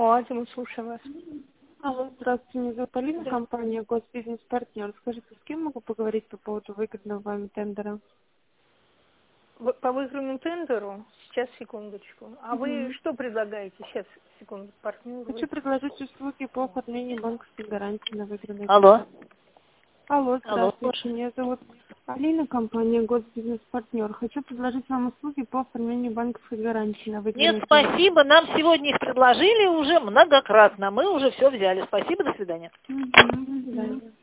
Ладно, мы слушаем вас. Алло, здравствуйте, меня зовут Алина, компания Госбизнес-партнер. Скажите, с кем могу поговорить по поводу выгодного вами тендера? По выигранному тендеру? Сейчас, секундочку. А вы что предлагаете? Сейчас, секунду, партнер. Хочу предложить услуги по оформлению банковской гарантии на выигранный Алло. тендер. Алло, Алло. здравствуйте, меня зовут Алина, компания Госбизнес-партнер. Хочу предложить вам услуги по оформлению банковской гарантии на выигранный Нет, тендер. спасибо. Нам сегодня их предложили уже многократно. Мы уже все взяли. Спасибо, до свидания. До свидания.